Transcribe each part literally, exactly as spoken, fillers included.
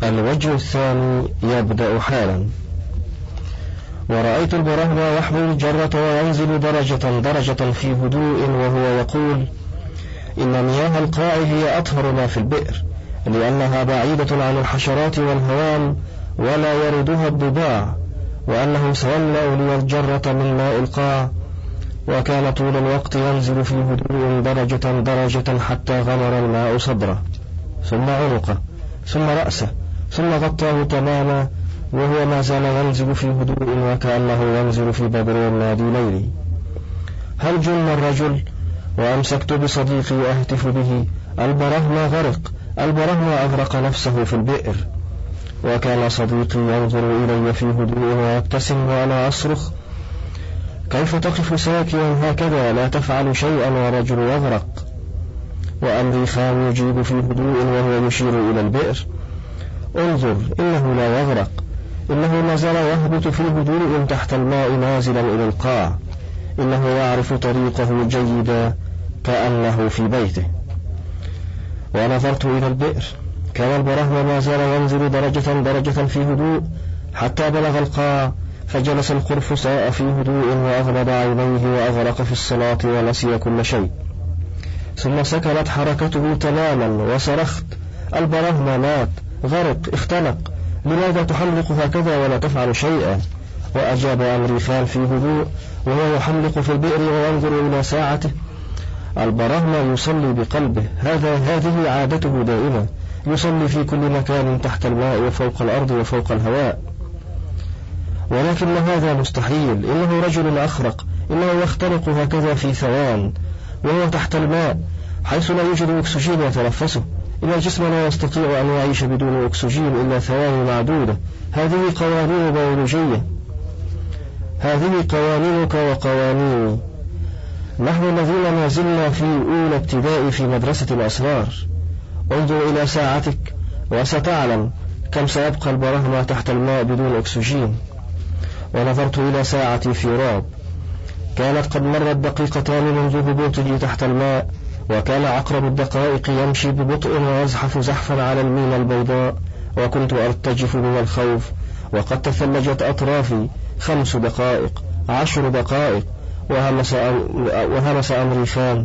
الوجه الثاني يبدأ حالا. ورأيت البرهما يحمل الجرة وينزل درجة درجة في هدوء وهو يقول: إن مياه القاع هي أطهر ما في البئر، لأنها بعيدة عن الحشرات والهوام ولا يردها الضباع، وأنه سيملأ لي الجرة من ماء القاع. وكان طول الوقت ينزل في هدوء درجة درجة حتى غمر الماء صدره، ثم عنقه، ثم رأسه، ثم غطاه تماما، وهو ما زال ينزل في هدوء وكأنه ينزل في بدر نادي ليلي. هل جن الرجل؟ وأمسكت بصديقي أهتف به: البرهما غرق، البرهما أغرق نفسه في البئر. وكان صديقي ينظر إلي في هدوء ويبتسم وأنا أصرخ: كيف تقف ساكنا هكذا لا تفعل شيئا ورجل يغرق؟ وأمري خان يجيب في هدوء وهو يشير إلى البئر: انظر، إنه لا يغرق، إنه ما زال يهبط في هدوء تحت الماء نازلا إلى القاع، إنه يعرف طريقه جيدا كأنه في بيته. ونظرت إلى البئر، كان البرهما ما زال ينزل درجة درجة في هدوء حتى بلغ القاع، فجلس القرفصاء في هدوء وأغمض عينيه وأغرق في الصلاة ونسي كل شيء. ثم سكنت حركته تماما وصرخت: البرهما مات، غرق، اختنق، لماذا تحلق هكذا ولا تفعل شيئا؟ وأجاب أمري خان في هدوء وهو يحلق في البئر وينظر إلى ساعته: البرهما يصلي بقلبه، هذا هذه عادته دائما، يصلي في كل مكان تحت الماء وفوق الأرض وفوق الهواء. ولكن هذا مستحيل، إنه رجل أخرق، إنه يختنق هكذا في ثوان وهو تحت الماء حيث لا يوجد أكسجين يتنفسه، إن الجسم لا يستطيع أن يعيش بدون أكسجين إلا ثواني معدودة. هذه قوانين بيولوجية، هذه قوانينك وقوانيني، نحن الذين ما زلنا في أولى ابتدائي في مدرسة الأسرار. انظر إلى ساعتك وستعلم كم سيبقى البرهما تحت الماء بدون أكسجين. ونظرت إلى ساعتي في رعب، كانت قد مرت دقيقتان منذ هبوطه تحت الماء، وكان عقرب الدقائق يمشي ببطء ويزحف زحفا على المينا البيضاء، وكنت أرتجف من الخوف، وقد تثلجت أطرافي. خمس دقائق، عشر دقائق، وهمس, وهمس أمري خان: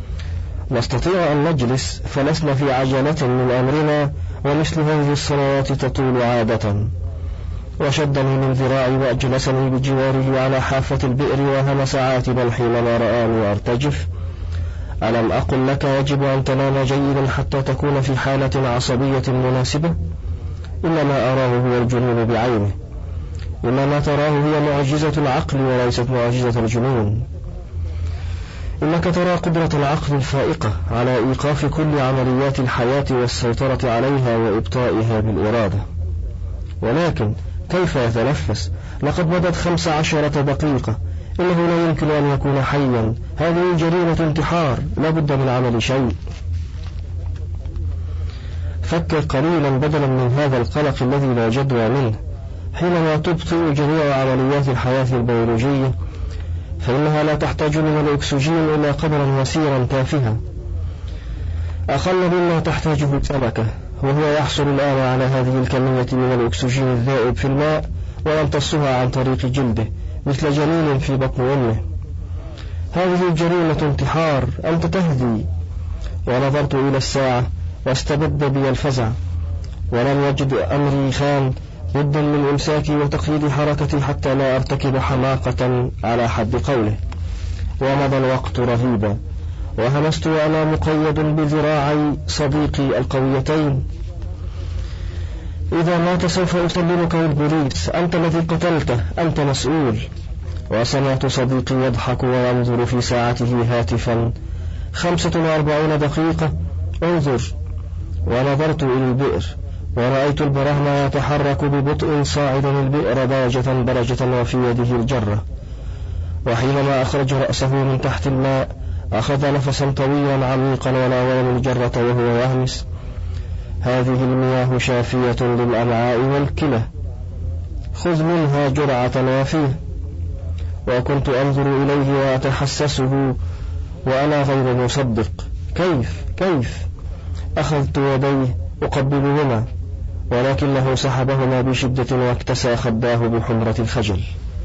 نستطيع أن نجلس، فلسنا في عجلة من أمرنا، ومثل هذه الصلوات تطول عادة. وشدني من ذراعي وأجلسني بجواره على حافة البئر، وهمس عاتبا حينما رآني أرتجف: ألم أقل لك يجب أن تنام جيدا حتى تكون في حالة عصبية مناسبة؟ إنما أراه هو الجنون بعينه، إنما تراه هي معجزة العقل وليست معجزة الجنون. إنك ترى قدرة العقل الفائقة على إيقاف كل عمليات الحياة والسيطرة عليها وإبطائها بالإرادة. ولكن كيف يتنفس؟ لقد مضت خمس عشرة دقيقة، إنه لا يمكن أن يكون حيا، هذه جريمة انتحار، لا بد من عمل شيء. فكر قليلا بدلا من هذا القلق الذي لا جدوى منه. حينما تبطئ جميع عمليات الحياة البيولوجية فإنها لا تحتاج من الأكسجين إلا قدرا يسيرا تافها، أقل مما تحتاجه السمكة، وهو يحصل الآن على هذه الكمية من الأكسجين الذائب في الماء ويمتصها عن طريق جلده مثل جنين في بطن أمه. هذه جريمة انتحار، أنت تهدي. ونظرت إلى الساعة واستبد بي الفزع، ولم يجد أمري خان بدا من إمساكي وتقييد حركتي حتى لا أرتكب حماقة على حد قوله. ومضى الوقت رهيبا، وهمست وأنا مقيد بذراعي صديقي القويتين: إذا مات سوف أسلمك للبوليس، أنت الذي قتلته، أنت مسؤول. وسمعت صديقي يضحك وينظر في ساعته هاتفا: خمسة وأربعون دقيقة، انظر. ونظرت إلى البئر ورأيت البرهما يتحرك ببطء صاعدا البئر درجة درجة وفي يده الجرة. وحينما أخرج رأسه من تحت الماء أخذ نفسا طويلا عميقا وناولني الجرة وهو يهمس: هذه المياه شافية للأمعاء والكلى، خذ منها جرعة وافية. وكنت أنظر إليه وأتحسسه وأنا غير مصدق. كيف كيف أخذت يديه أقبلهما ولكنه سحبهما بشدة واكتسى خداه بحمرة الخجل.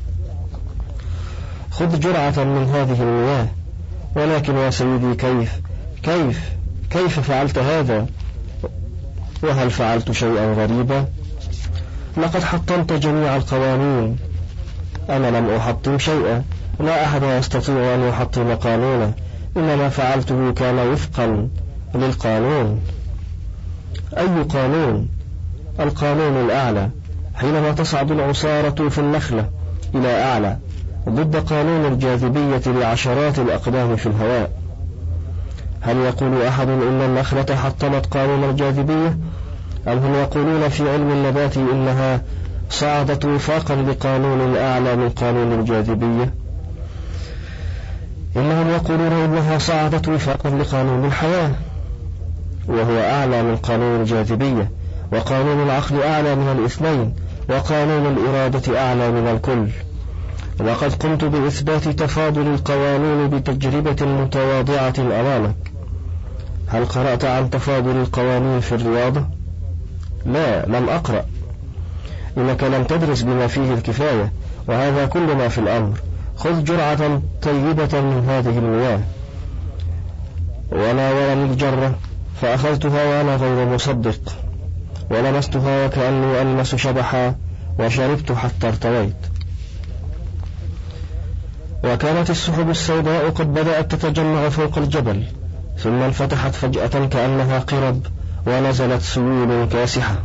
خذ جرعة من هذه المياه. ولكن يا سيدي كيف كيف كيف فعلت هذا؟ وهل فعلت شيئا غريبا؟ لقد حطمت جميع القوانين. أنا لم أحطم شيئا، لا أحد يستطيع أن يحطم قانونا، إنما فعلته كان وفقا للقانون. أي قانون؟ القانون الأعلى. حينما تصعد العصارة في النخلة إلى أعلى ضد قانون الجاذبية لعشرات الأقدام في الهواء، هل يقول أحد إن النخلة حطمت قانون الجاذبية؟ أم هم يقولون في علم النبات إنها صعدت وفاقا لقانون أعلى من قانون الجاذبية؟ إنهم يقولون إنها صعدت وفاقا لقانون الحياة، وهو أعلى من قانون الجاذبية، وقانون العقل أعلى من الاثنين، وقانون الإرادة أعلى من الكل. وقد قمت بإثبات تفاضل القوانين بتجربة متواضعة أمامك. هل قرأت عن تفاضل القوانين في الرياضة؟ لا، لم أقرأ. إنك لم تدرس بما فيه الكفاية، وهذا كل ما في الأمر. خذ جرعة طيبة من هذه المياه. وناولني الجرة فأخذتها وأنا غير مصدق، ولمستها وكأني ألمس شبحا، وشربت حتى ارتويت. وكانت السحب السوداء قد بدأت تتجمع فوق الجبل، ثم انفتحت فجأة كأنها قرب، ونزلت سيول كاسحة.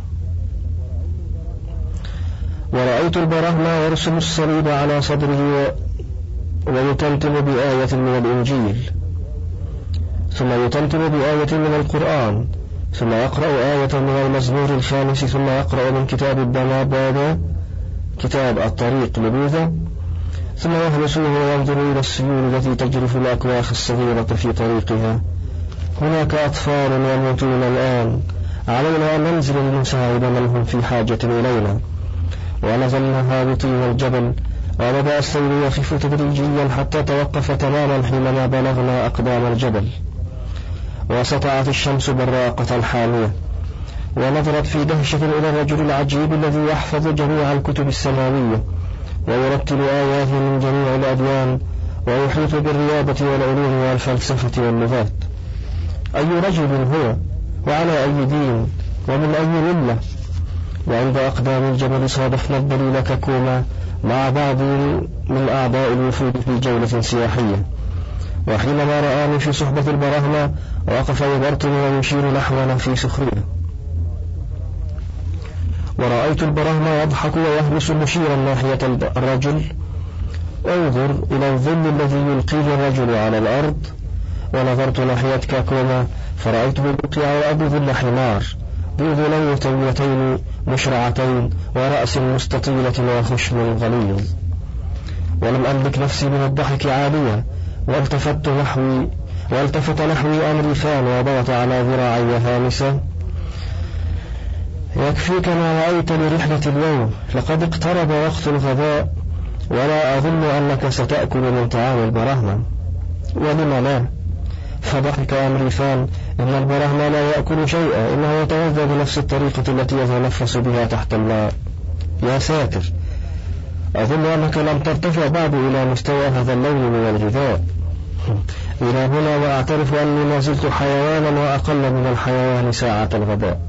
ورأيت البرهما يرسم الصليب على صدره ويتمتم بآية من الإنجيل، ثم يتمتم بآية من القرآن، ثم يقرأ آية من المزمور الخامس، ثم يقرأ من كتاب الدمابادة كتاب الطريق لبوذا، ثم يهلسه وينظر إلى السيول التي تجرف الأكواخ الصغيرة في طريقها. هناك أطفال يموتون الآن، علينا أن ننزل لنساعد من هم في حاجة إلينا. ونزلنا هابطين الجبل، وبدأ السير يخف تدريجيا حتى توقف تماما حينما بلغنا أقدام الجبل. وسطعت الشمس براقة حامية، ونظرت في دهشة إلى الرجل العجيب الذي يحفظ جميع الكتب السماوية، ويرتل آياته من جميع الأديان، ويحيط بالرياضة والعلوم والفلسفة واللغات. أي رجل هو؟ وعلى أي دين؟ ومن أي ملة؟ وعند أقدام الجبل صادفنا الدليل ككوما مع بعض من أعضاء الوفود في جولة سياحية، وحينما رآني في صحبة البرهمة وقف يبرطم ويشير نحونا في سخرية. ورأيت البرهمة يضحك ويهمس مشيرا ناحية الرجل. انظر إلى الظل الذي يلقيه الرجل على الأرض. ونظرت ناحية كاكوما فرأيته يلقي على الأرض ظل حمار بأذنين طويلتين مشرعتين ورأس مستطيلة وخشم غليظ. ولم أملك نفسي من الضحك عالية، والتفت نحوي والتفت نحوي أمريكان وضغط على ذراعي هامسا. يكفيك ما رأيت لرحلة اليوم، لقد اقترب وقت الغداء، ولا أظن أنك ستأكل من طعام البرهمة. ولم لا؟ فضحك أمريكان. إن البرهمة لا يأكل شيئا، إنه يتغذى بنفس الطريقة التي يتنفس بها تحت الماء. يا ساتر، أظن أنك لم ترتفع بعد إلى مستوى هذا اللون من الغذاء. إلى هنا وأعترف أني ما زلت حيوانا وأقل من الحيوان ساعة الغداء.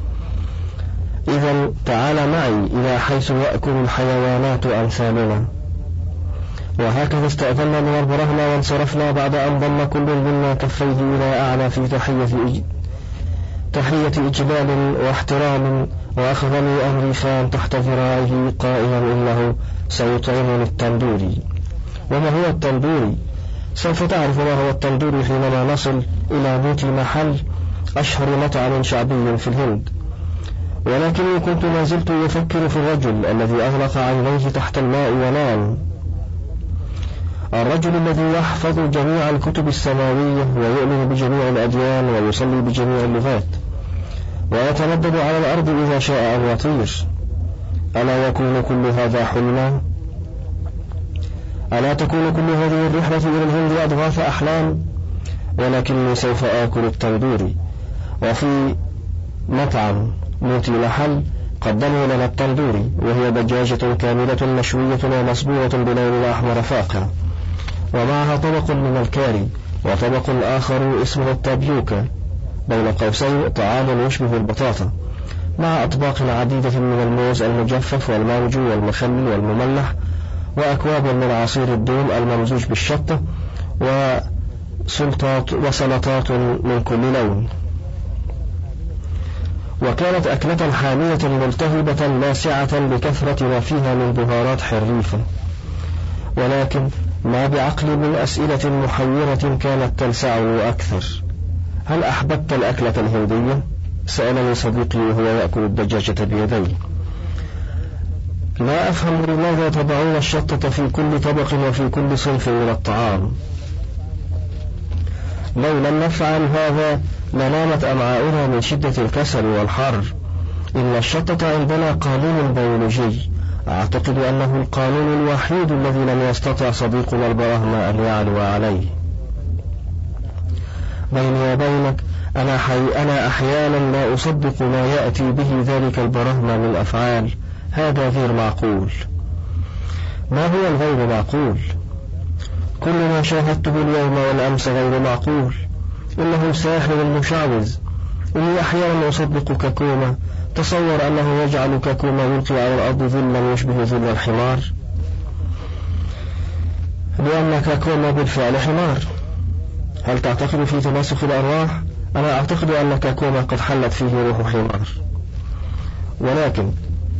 إذن تعال معي إلى حيث يأكل الحيوانات أمثالنا. وهكذا استأذنا من البرهمة وانصرفنا بعد أن ضم كل منا كفيه إلى أعلى في تحية إج... تحية إجلال واحترام. وأخذني أمريكان تحت ذراعه قائلا إنه سيطعمني التندوري. وما هو التندوري؟ سوف تعرف ما هو التندوري حينما نصل إلى بيت محل أشهر مطعم شعبي في الهند. ولكني كنت ما زلت أفكر في الرجل الذي أغلق عينيه تحت الماء ونام، الرجل الذي يحفظ جميع الكتب السماوية ويؤمن بجميع الأديان ويصلي بجميع اللغات، ويتردد على الأرض إذا شاء أن يطير. ألا يكون كل هذا حلما؟ ألا تكون كل هذه الرحلة إلى الهند أضغاث أحلام؟ ولكني سوف آكل التندوري. وفي مطعم موتي لحل قدموا لنا التندوري، وهي دجاجة كاملة مشوية ومصبوغة بلون أحمر فاقع، ومعها طبق من الكاري وطبق آخر اسمه التابيوكا، بين قوسين طعام يشبه البطاطا، مع أطباق عديدة من الموز المجفف والمانجو والمخلل والمملح، وأكواب من عصير الدوم الممزوج بالشطة، وسلطات وسلطات من كل لون. وكانت أكلة حامية ملتهبة لاسعة بكثرة ما فيها من بهارات حريفة. ولكن ما بعقل من أسئلة محيرة كانت تلسعه أكثر. هل أحببت الأكلة الهندية؟ سألني صديقي وهو يأكل الدجاجة بيديه. لا أفهم لماذا تضعون الشطة في كل طبق وفي كل صنف من الطعام. لو لم نفعل هذا لنامت أمعاؤنا من شدة الكسل والحر. إن الشطة عندنا قانون بيولوجي، أعتقد أنه القانون الوحيد الذي لم يستطع صديقنا البراهمة أن يعلو عليه. بيني وبينك أنا, حي أنا أحيانا لا أصدق ما يأتي به ذلك البراهمة من أفعال. هذا غير معقول. ما هو الغير معقول؟ كل ما شاهدته اليوم والأمس غير معقول. إنه ساحر مشعوذ. إني أحيانا أصدق كاكوما. تصور أنه يجعل كاكوما يلقي على الأرض ظلا يشبه ظل الحمار، لأن كاكوما بالفعل حمار. هل تعتقد في تناسخ الأرواح؟ أنا أعتقد أن كاكوما قد حلت فيه روح حمار، ولكن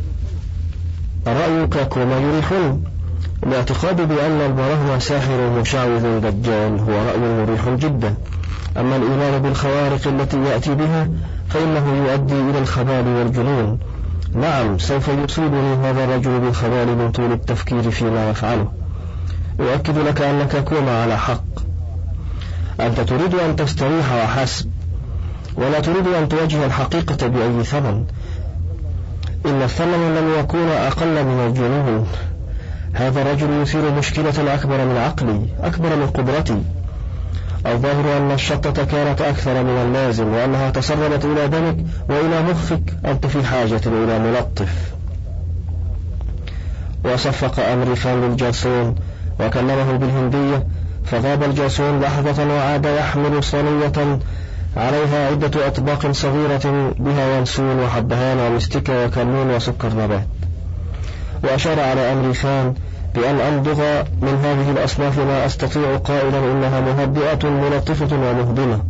رأي كاكوما يريحني. الاعتقاد بأن البراهمة ساحر مشعوذ دجال هو رأي مريح جدا. أما الإيمان بالخوارق التي يأتي بها فإنه يؤدي إلى الخبال والجنون. نعم، سوف يصيبني هذا الرجل بالخبال من طول التفكير فيما يفعله. أؤكد لك أن كاكوما على حق. أنت تريد أن تستريح وحسب، ولا تريد أن تواجه الحقيقة بأي ثمن. إن الثمن لن يكون أقل من الجنون. هذا الرجل يثير مشكلة أكبر من عقلي، أكبر من قدرتي. الظاهر أن الشطة كانت أكثر من اللازم، وأنها تسربت إلى دمك وإلى مخك. أنت في حاجة إلى ملطف. وصفق أمريكان للجاسون وكلمه بالهندية، فغاب الجاسون لحظة وعاد يحمل صينية عليها عدة أطباق صغيرة بها ينسون وحبهان ومستكة وكمون وسكر نبات، وأشار على أمريكان بأن أمضغ من هذه الأصناف ما أستطيع، قائلا إنها مهدئة ملطفة ومهضمة.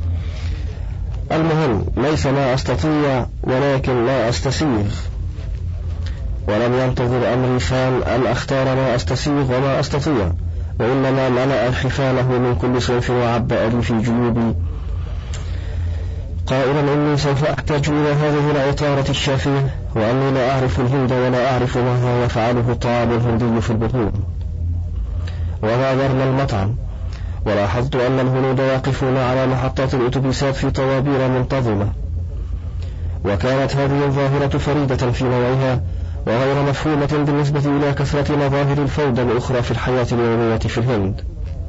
المهم ليس ما أستطيع ولكن لا أستسيغ. ولم ينتظر أمريكان أن أختار ما أستسيغ وما أستطيع، وإنما ملأ حفانه من كل صنف وعبأ لي في جيوبي، قائلا إني سوف أحتاج إلى هذه العطارة الشافية، وأني لا أعرف الهند ولا أعرف ما يفعله الطعام الهندي في البطون. وغادرنا المطعم، ولاحظت أن الهنود واقفون على محطات الأتوبيسات في طوابير منتظمة. وكانت هذه الظاهرة فريدة في نوعها وغير مفهومة بالنسبة إلى كثرة مظاهر الفوضى الأخرى في الحياة اليومية في الهند.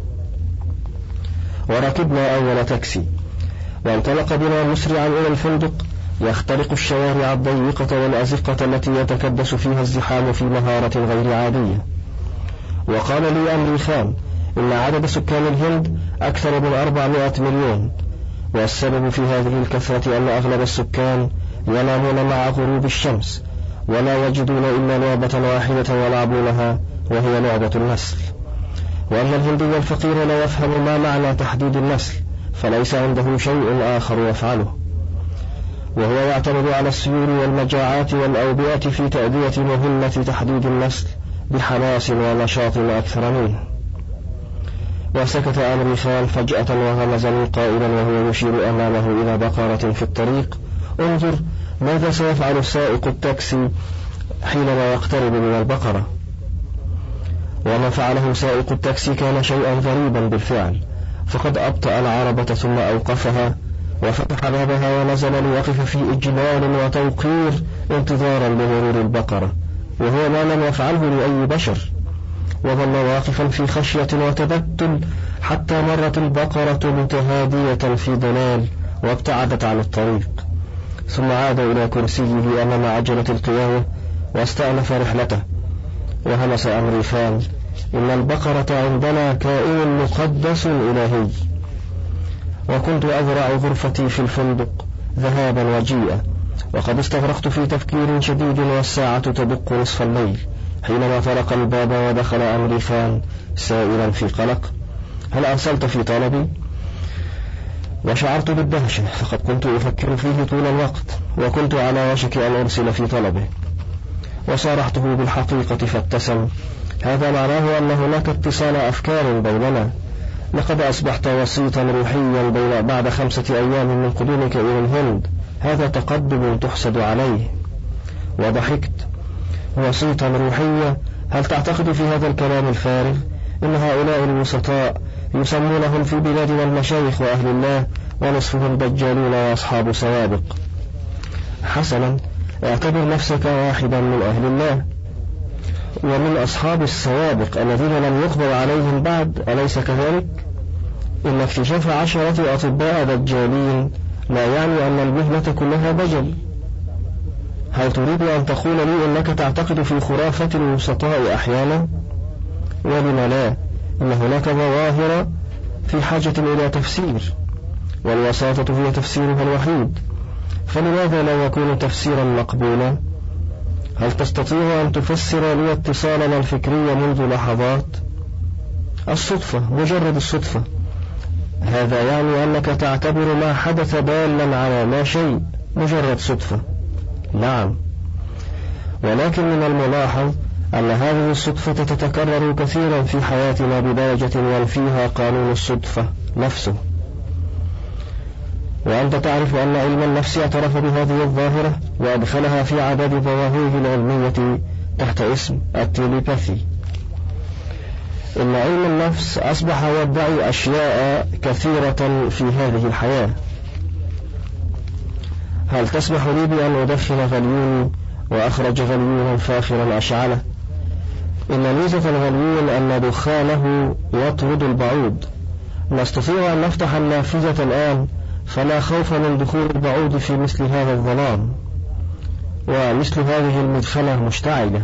وركبنا أول تاكسي، وانطلق بنا مسرعا إلى الفندق يخترق الشوارع الضيقة والأزقة التي يتكدس فيها الزحام في مهارة غير عادية. وقال لي أمريكان إن عدد سكان الهند أكثر من أربعمائة مليون، والسبب في هذه الكثرة أن أغلب السكان ينامون مع غروب الشمس ولا يجدون إلا لعبة واحدة يلعبونها، وهي لعبة النسل. وأن الهندي الفقير لا يفهم ما معنى تحديد النسل، فليس عنده شيء آخر يفعله، وهو يعتمد على السيول والمجاعات والأوبئة في تأدية مهمة تحديد النسل بحماس ونشاط أكثر منه. وسكت أمريكان فجأة وغمزني قائلا وهو يشير أمامه إلى بقرة في الطريق: انظر ماذا سيفعل سائق التاكسي حينما يقترب من البقرة. وما فعله سائق التاكسي كان شيئا غريبا بالفعل، فقد أبطأ العربة ثم أوقفها وفتح بابها ونزل ليقف في إجلال وتوقير انتظارا لمرور البقرة، وهو ما لم يفعله لأي بشر. وظل واقفا في خشية وتبتل حتى مرت البقرة متهادية في ضلال وابتعدت عن الطريق، ثم عاد إلى كرسيه أمام عجلة القيادة واستأنف رحلته، وهمس أمريخان: إن البقرة عندنا كائن مقدس إلهي. وكنت أذرع غرفتي في الفندق ذهابا وجيئا، وقد استغرقت في تفكير شديد والساعة تدق نصف الليل، حينما طرق الباب ودخل أمريخان سائلا في قلق: هل أرسلت في طلبي؟ وشعرت بالدهشة، فقد كنت أفكر فيه طول الوقت، وكنت على وشك أن أرسل في طلبه. وصارحته بالحقيقة فابتسم: هذا معناه أن هناك اتصال أفكار بيننا، لقد أصبحت وسيطا روحيا بين بعد خمسة أيام من قدومك إلى الهند، هذا تقدم تحسد عليه. وضحكت: وسيطا روحيا؟ هل تعتقد في هذا الكلام الفارغ؟ إن هؤلاء الوسطاء يسمونهم في بلادنا المشايخ وأهل الله، ونصفهم دجالون وأصحاب سوابق. حسنا، اعتبر نفسك واحدا من أهل الله ومن أصحاب السوابق الذين لم يقبل عليهم بعد، أليس كذلك؟ إن اكتشاف عشرة أطباء دجالين لا يعني أن المهنة كلها دجل. هل تريد أن تقول لي أنك تعتقد في خرافة الوسطاء أحيانا؟ ولم لا، إن هناك ظواهر في حاجة إلى تفسير، والوساطة هي تفسيرها الوحيد، فلماذا لا يكون تفسيرا مقبولا؟ هل تستطيع أن تفسر لي اتصالنا الفكري منذ لحظات؟ الصدفة، مجرد الصدفة. هذا يعني أنك تعتبر ما حدث دالا على لا شيء، مجرد صدفة. نعم، ولكن من الملاحظ أن هذه الصدفة تتكرر كثيرا في حياتنا بدرجة ينفيها قانون الصدفة نفسه. وأنت تعرف أن علم النفس اعترف بهذه الظاهرة وأدخلها في عدد ظواهره العلمية تحت اسم التيليباثي. إن علم النفس أصبح يدعي أشياء كثيرة في هذه الحياة. هل تسمح لي بأن أدخن غليوني؟ وأخرج غليونا فاخرا أشعله. إن ميزة الغليون أن دخانه يطرد البعوض. نستطيع أن نفتح النافذة الآن، فلا خوف من دخول البعوض في مثل هذا الظلام، ومثل هذه المدخنة مشتعلة.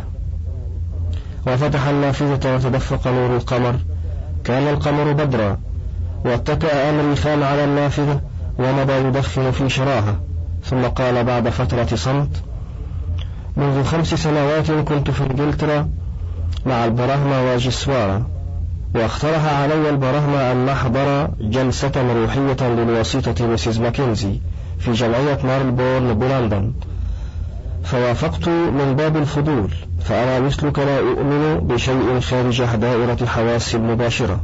وفتح النافذة وتدفق نور القمر، كان القمر بدرا، واتكأ أمريخان على النافذة ومضى يدخن في شراهة، ثم قال بعد فترة صمت: منذ خمس سنوات كنت في إنجلترا مع البراهما واجسوارا، واقترح علي البراهما أن نحضر جلسة روحية للوسيطة مسز ماكنزي في جمعية مارلبورن بلندن، فوافقت من باب الفضول، فأنا مثلك لا أؤمن بشيء خارج دائرة حواسي المباشرة.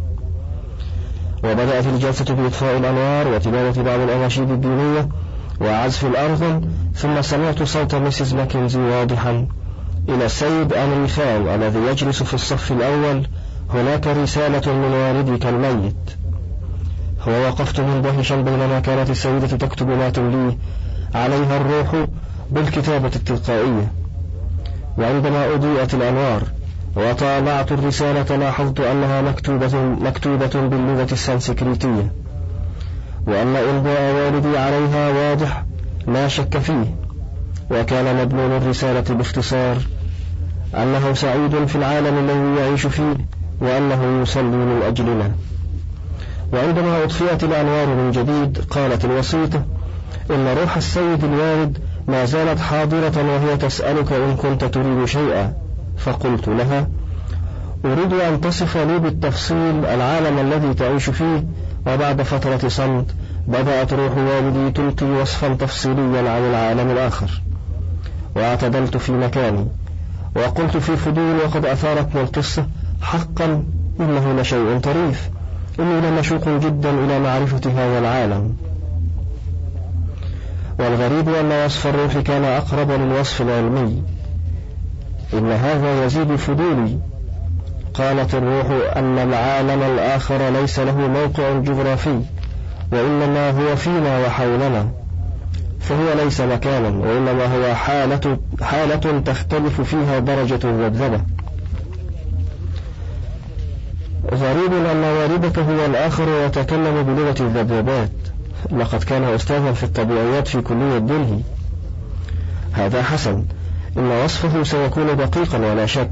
وبدأت الجلسة بإطفاء الأنوار وتلاوة بعض الأناشيد الدينية وعزف الأرغن، ثم سمعت صوت مسز ماكنزي واضحا: إلى السيد أمريخان الذي يجلس في الصف الأول، هناك رسالة من والدك الميت. ووقفت مندهشا بينما كانت السيدة تكتب ما تمليه عليها الروح بالكتابة التلقائية. وعندما أضيئت الأنوار وطالعت الرسالة لاحظت أنها مكتوبة, مكتوبة باللغة السنسكريتية، وأن إمضاء والدي عليها واضح لا شك فيه. وكان مضمون الرسالة باختصار أنه سعيد في العالم الذي يعيش فيه، وأنه يصلي من أجلنا. وعندما أطفئت الأنوار من جديد قالت الوسيطة: إن روح السيد الوالد ما زالت حاضرة وهي تسألك إن كنت تريد شيئا. فقلت لها: أريد أن تصف لي بالتفصيل العالم الذي تعيش فيه. وبعد فترة صمت بدأت روح والدي تلقي وصفا تفصيليا عن العالم الآخر. واعتدلت في مكاني وقلت في فضول وقد أثارتني القصة: حقا إنه لشيء طريف، إني لمشوق جدا إلى معرفة هذا العالم. والغريب أن وصف الروح كان أقرب للوصف العلمي. إن هذا يزيد فضولي. قالت الروح أن العالم الآخر ليس له موقع جغرافي، وإنما هو فينا وحولنا، فهو ليس مكانا، وإنما هو حالة, حالة تختلف فيها درجة الذبذبة. غريب أن والدك هو الآخر ويتكلم بلغة الذبذبات. لقد كان أستاذا في الطبيعيات في كلية دلهي. هذا حسن، إن وصفه سيكون دقيقا ولا شك.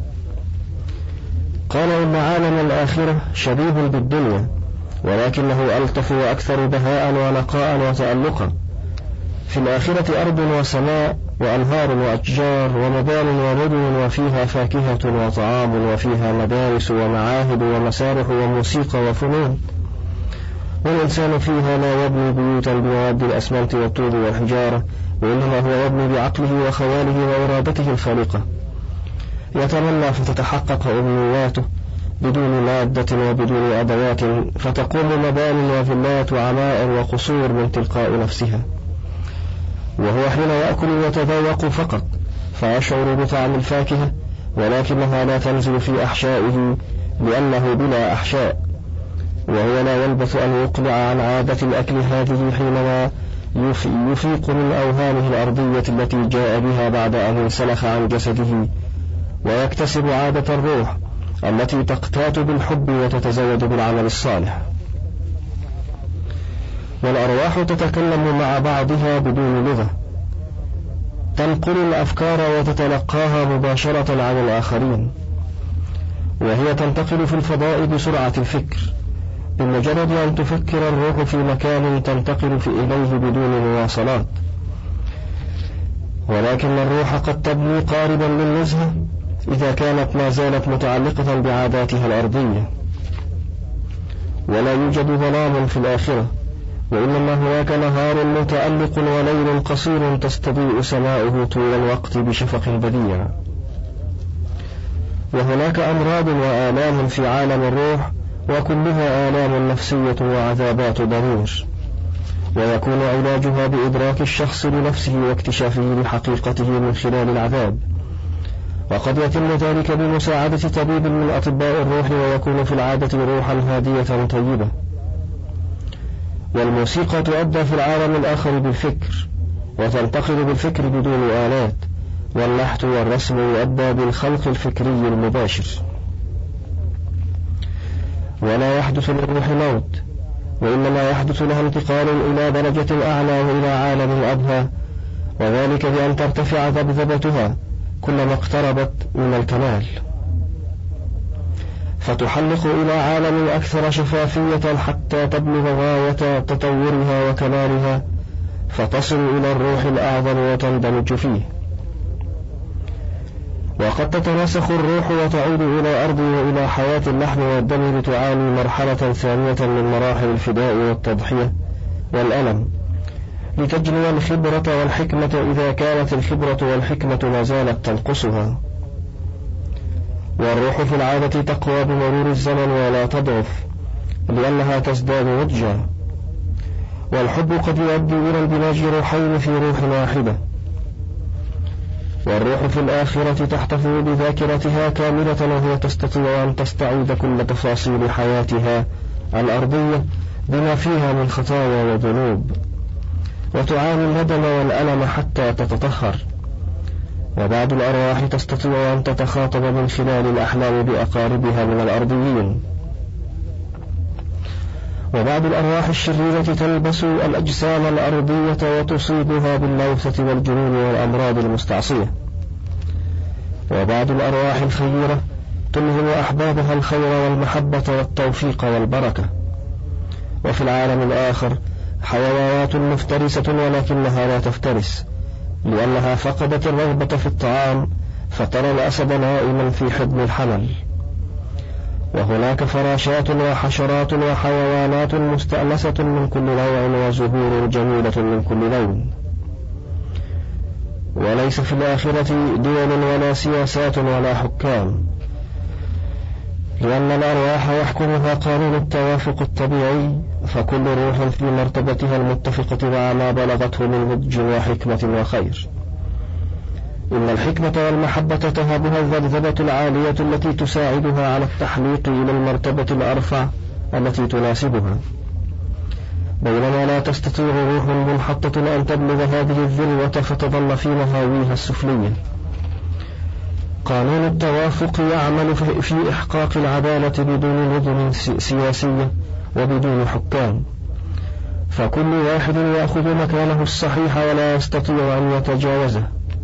قال إن عالم الآخرة شبيه بالدنيا، ولكنه ألطف وأكثر بهاء ونقاء وتألقا. في الآخرة أرض وسماء وأنهار وأشجار ومبان ومدن، وفيها فاكهة وطعام، وفيها مدارس ومعاهد ومسارح وموسيقى وفنون. والإنسان فيها لا يبني بيوتا بمواد الأسمنت والطوب والحجارة، وإنما هو يبني بعقله وخياله وإرادته الخالقة. يتمنى فتتحقق أمنياته بدون مادة وبدون أدوات، فتقوم مبان وفلات وعمائر وقصور من تلقاء نفسها. وهو حين يأكل ويتذوق فقط فيشعر بطعم الفاكهة، ولكنها لا تنزل في أحشائه لأنه بلا أحشاء. وهو لا يلبث أن يقلع عن عادة الأكل هذه حينما يفيق من أوهامه الأرضية التي جاء بها بعد أن انسلخ عن جسده، ويكتسب عادة الروح التي تقتات بالحب وتتزود بالعمل الصالح. والأرواح تتكلم مع بعضها بدون لغة، تنقل الأفكار وتتلقاها مباشرة عن الآخرين، وهي تنتقل في الفضاء بسرعة الفكر. بمجرد أن تفكر الروح في مكان تنتقل في إليه بدون مواصلات. ولكن الروح قد تبني قاربا للنزهة إذا كانت ما زالت متعلقة بعاداتها الأرضية. ولا يوجد ظلام في الآخرة، وإنما هناك نهار متألق وليل قصير تستضيء سماؤه طول الوقت بشفق بديع. وهناك أمراض وآلام في عالم الروح، وكلها آلام نفسية وعذابات ضرير، ويكون علاجها بإدراك الشخص لنفسه واكتشافه لحقيقته من خلال العذاب. وقد يتم ذلك بمساعدة طبيب من أطباء الروح، ويكون في العادة روحا هادية طيبة. والموسيقى تؤدى في العالم الآخر بالفكر، وتنتقل بالفكر بدون آلات. والنحت والرسم يؤدى بالخلق الفكري المباشر. ولا يحدث للروح موت، وإنما يحدث لها انتقال إلى درجة أعلى وإلى عالم أبهى، وذلك بأن ترتفع ذبذبتها كلما اقتربت من الكمال، فتحلق إلى عالم أكثر شفافية حتى تبلغ غاية تطورها وكمالها، فتصل إلى الروح الأعظم وتندمج فيه. وقد تتناسخ الروح وتعود إلى أرض وإلى حياة اللحم والدم، لتعاني مرحلة ثانية من مراحل الفداء والتضحية والألم، لتجني الخبرة والحكمة إذا كانت الخبرة والحكمة ما زالت تنقصها. والروح في العادة تقوى بمرور الزمن ولا تضعف، لأنها تزداد نضجا. والحب قد يؤدي إلى اندماج روحين في روح واحدة. والروح في الآخرة تحتفظ بذاكرتها كاملة، وهي تستطيع أن تستعيد كل تفاصيل حياتها الأرضية بما فيها من خطايا وذنوب، وتعاني الندم والألم حتى تتطهر. وبعض الأرواح تستطيع أن تتخاطب من خلال الأحلام بأقاربها من الأرضيين. وبعض الأرواح الشريرة تلبس الأجسام الأرضية وتصيبها باللوثة والجنون والأمراض المستعصية. وبعض الأرواح الخيرة تلهم أحبابها الخير والمحبة والتوفيق والبركة. وفي العالم الآخر حيوانات مفترسة، ولكنها لا تفترس لأنها فقدت الرغبة في الطعام، فترى الأسد نائما في حضن الحمل. وهناك فراشات وحشرات وحيوانات مستأنسة من كل نوع، وزهور جميلة من كل لون. وليس في الآخرة دول ولا سياسات ولا حكام، لأن الأرواح يحكمها قانون التوافق الطبيعي، فكل روح في مرتبتها المتفقة مع ما بلغته من نضج وحكمة وخير. إن الحكمة والمحبة تهبها الذبذبة العالية التي تساعدها على التحليق إلى المرتبة الأرفع التي تناسبها، بينما لا تستطيع روح منحطة أن تبلغ هذه الذروة فتظل في مهاويها السفلية. قانون التوافق يعمل في إحقاق العدالة بدون نظم سياسية وبدون حكام، فكل واحد يأخذ مكانه الصحيح ولا يستطيع أن يتجاوزه،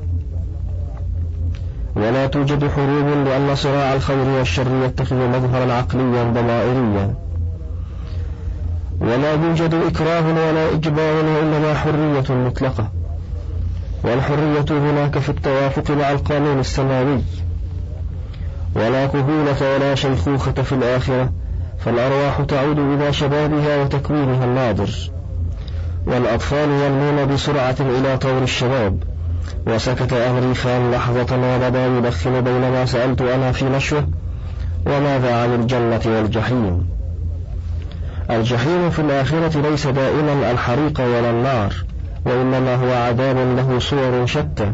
ولا توجد حروب لأن صراع الخير والشر يتخذ مظهرا عقليا ضمائريا، ولا يوجد إكراه ولا إجبار وإنما حرية مطلقة، والحرية هناك في التوافق مع القانون السماوي، ولا كهولة ولا شيخوخة في الآخرة، فالأرواح تعود إلى شبابها وتكوينها الناضر، والأطفال ينمون بسرعة إلى طور الشباب. وسكت أمري خان لحظة وبدا يدخن بينما سألت أنا في نشوه: وماذا عن الجنة والجحيم؟ الجحيم في الآخرة ليس دائما الحريق ولا النار، وإنما هو عذاب له صور شتى.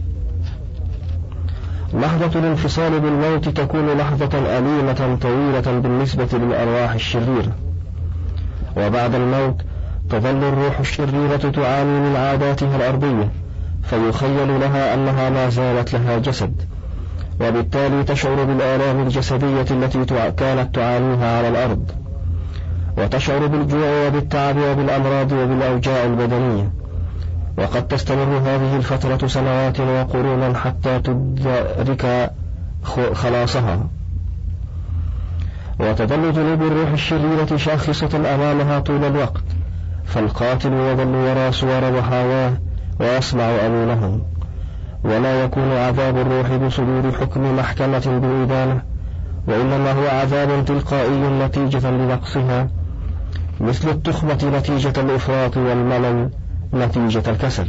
لحظة الانفصال بالموت تكون لحظة أليمة طويلة بالنسبة للأرواح الشريرة، وبعد الموت تظل الروح الشريرة تعاني من عاداتها الأرضية، فيخيل لها أنها ما زالت لها جسد، وبالتالي تشعر بالآلام الجسدية التي كانت تعانيها على الأرض، وتشعر بالجوع وبالتعب وبالأمراض وبالأوجاع البدنية، وقد تستمر هذه الفترة سنوات وقرونا حتى تدرك خلاصها، وتظل ذنوب الروح الشريرة شاخصة أمامها طول الوقت، فالقاتل يظل يرى صور ضحاياه ويسمع أمينهم، ولا يكون عذاب الروح بصدور حكم محكمة بإدانة، وإنما هو عذاب تلقائي نتيجة لنقصها، مثل التخمة نتيجة الإفراط والملل نتيجة الكسل.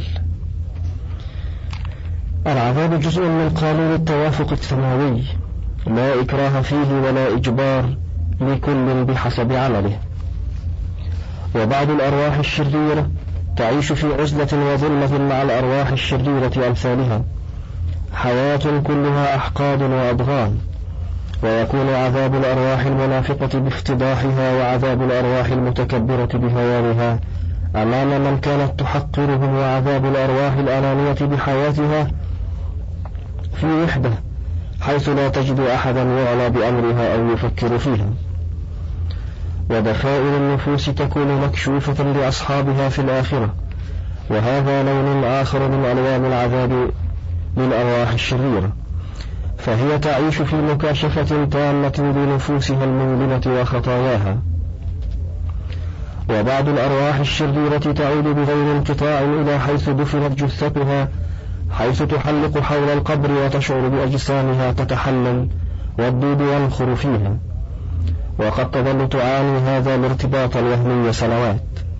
العذاب جزء من قانون التوافق السماوي، لا إكراه فيه ولا إجبار، لكل بحسب عمله. وبعض الأرواح الشريرة تعيش في عزلة وظلمة مع الأرواح الشريرة أمثالها، حياة كلها أحقاد وأضغان، ويكون عذاب الأرواح المنافقة بافتضاحها، وعذاب الأرواح المتكبرة بهوانها أمام من كانت تحقرهم، وعذاب الأرواح الأنانية بحياتها في وحدة، حيث لا تجد أحدا يعلى بأمرها أو يفكر فيها. ودخائل النفوس تكون مكشوفة لأصحابها في الآخرة، وهذا لون آخر من ألوان العذاب للأرواح الشريرة، فهي تعيش في مكاشفة تامة لنفوسها المظلمة وخطاياها. وبعض الأرواح الشريرة تعود بغير انقطاع إلى حيث دفنت جثتها، حيث تحلق حول القبر وتشعر بأجسامها تتحلل والدود ينخر فيها، وقد تظل تعاني هذا الارتباط الوهمي سنوات.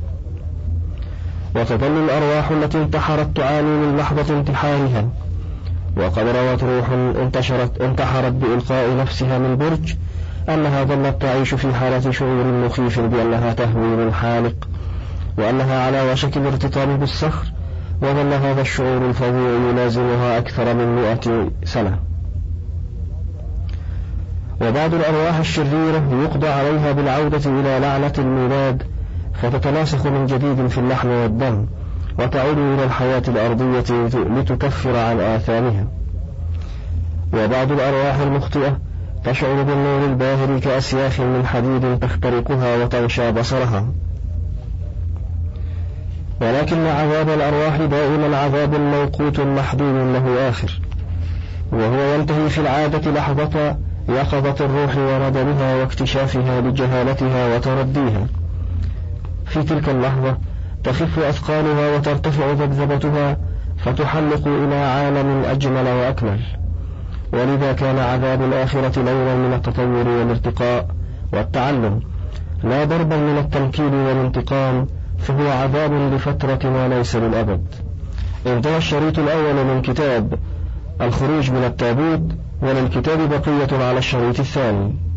وتظل الأرواح التي انتحرت تعاني من لحظة انتحارها، وقد روت روح انتشرت انتحرت بإلقاء نفسها من برج أنها ظلت تعيش في حالة شعور مخيف بأنها تهوي من حالق، وأنها على وشك الارتطام بالصخر، وظل هذا الشعور الفظيع يلازمها أكثر من مئة سنة. وبعض الأرواح الشريرة يقضى عليها بالعودة إلى لعنة الميلاد، فتتناسخ من جديد في اللحم والدم، وتعود إلى الحياة الأرضية لتكفر عن آثامها. وبعض الأرواح المخطئة تشعر بالنور الباهر كأسياخ من حديد تخترقها وتغشى بصرها. ولكن عذاب الأرواح دائما عذاب موقوت محدود له آخر، وهو ينتهي في العادة لحظة يقظة الروح وندمها واكتشافها لجهالتها وترديها. في تلك اللحظة تخف أثقالها وترتفع ذبذبتها، فتحلق إلى عالم أجمل وأكمل. ولذا كان عذاب الآخرة لونا من التطور والارتقاء والتعلم، لا ضربا من التنكيل والانتقام، فهو عذاب لفترة وليس للأبد. انتهى الشريط الأول من كتاب الخروج من التابوت، وللكتاب بقية على الشريط الثاني.